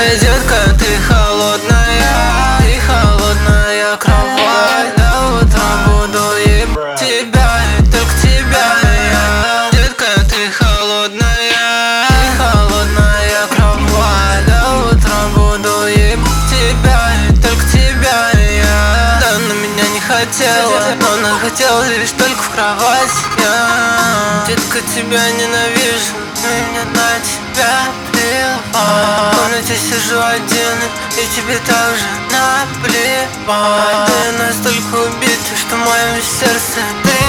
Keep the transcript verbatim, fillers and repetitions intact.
Эй, детка, ты холодная, и холодная кровать. До утра буду ебать тебя, и только тебя я. Детка, ты холодная, и холодная кровать. До утра буду ебать тебя, и только тебя я. Да, она меня не хотела, но она хотела лишь только в кровать. Я, детка, тебя ненавижу, но и мне на тебя плевать. В комнате сижу один, и тебе также наплевать. Ты настолько убита, что в моем сердце ты